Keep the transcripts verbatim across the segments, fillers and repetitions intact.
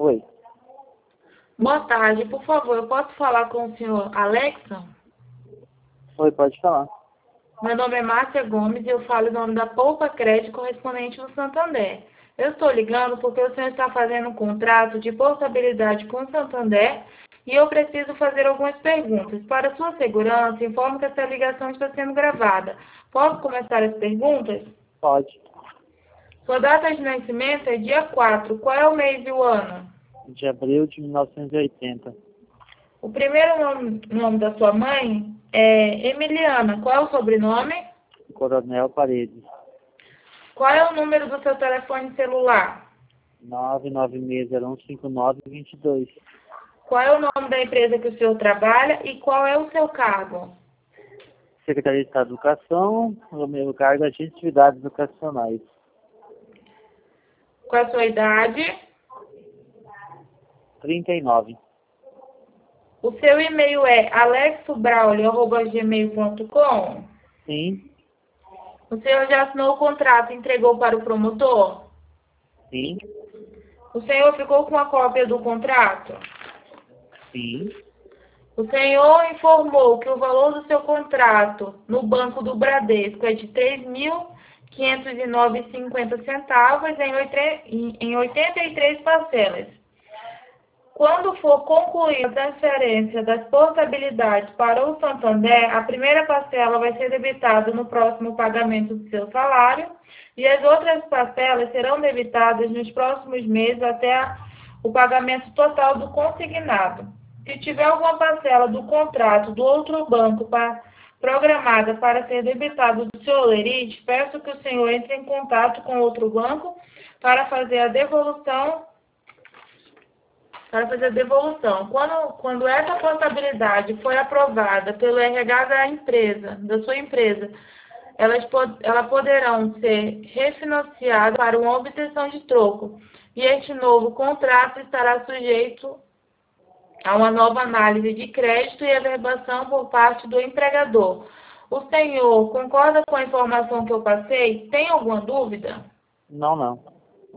Oi. Boa tarde, por favor, eu posso falar com o senhor Alexson? Oi, pode falar. Meu nome é Márcia Gomes e eu falo em nome da Poupa Crédito correspondente no Santander. Eu estou ligando porque o senhor está fazendo um contrato de portabilidade com o Santander e eu preciso fazer algumas perguntas. Para sua segurança, informo que essa ligação está sendo gravada. Posso começar as perguntas? Pode. Sua data de nascimento é dia quatro. Qual é o mês e o ano? De abril de mil novecentos e oitenta. O primeiro nome, nome da sua mãe é Emiliana. Qual é o sobrenome? Coronel Paredes. Qual é o número do seu telefone celular? nove nove seis zero um cinco nove dois dois. Qual é o nome da empresa que o senhor trabalha e qual é o seu cargo? Secretaria de Estado de Educação, o meu cargo é agente de atividades educacionais. Qual é a sua idade? trinta e nove. O seu e-mail é alexobraulio arroba gmail ponto com? Sim, O senhor já assinou o contrato e entregou para o promotor? sim, O senhor ficou com a cópia do contrato? sim, O senhor informou que o valor do seu contrato no Banco do Bradesco é de três mil quinhentos e nove reais e cinquenta centavos em oitenta e três parcelas. Quando for concluída a transferência das portabilidades para o Santander, a primeira parcela vai ser debitada no próximo pagamento do seu salário e as outras parcelas serão debitadas nos próximos meses até o pagamento total do consignado. Se tiver alguma parcela do contrato do outro banco para, programada para ser debitada do seu olerite, peço que o senhor entre em contato com outro banco para fazer a devolução para fazer a devolução. Quando, quando essa portabilidade for aprovada pelo R H da empresa, da sua empresa, elas, elas poderão ser refinanciadas para uma obtenção de troco. E este novo contrato estará sujeito a uma nova análise de crédito e averbação por parte do empregador. O senhor concorda com a informação que eu passei? Tem alguma dúvida? não, não.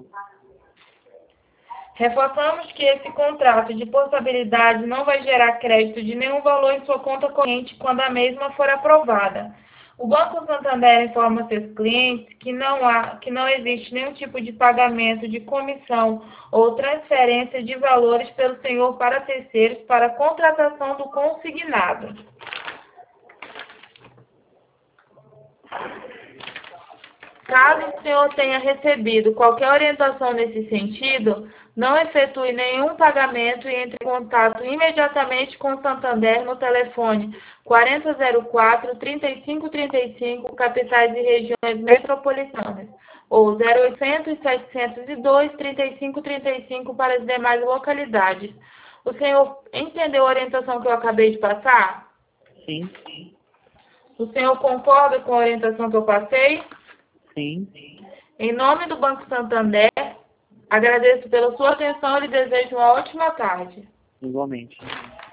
Reforçamos que esse contrato de portabilidade não vai gerar crédito de nenhum valor em sua conta corrente quando a mesma for aprovada. O Banco Santander informa seus clientes que não há, que não existe nenhum tipo de pagamento de comissão ou transferência de valores pelo senhor para terceiros para a contratação do consignado. Caso o senhor tenha recebido qualquer orientação nesse sentido, não efetue nenhum pagamento e entre em contato imediatamente com o Santander no telefone quarenta zero quatro, trinta e cinco trinta e cinco, capitais e regiões metropolitanas, ou zero oitocentos, setecentos e dois, trinta e cinco trinta e cinco para as demais localidades. O senhor entendeu a orientação que eu acabei de passar? Sim, O senhor concorda com a orientação que eu passei? sim. Em nome do Banco Santander, agradeço pela sua atenção e lhe desejo uma ótima tarde. Igualmente.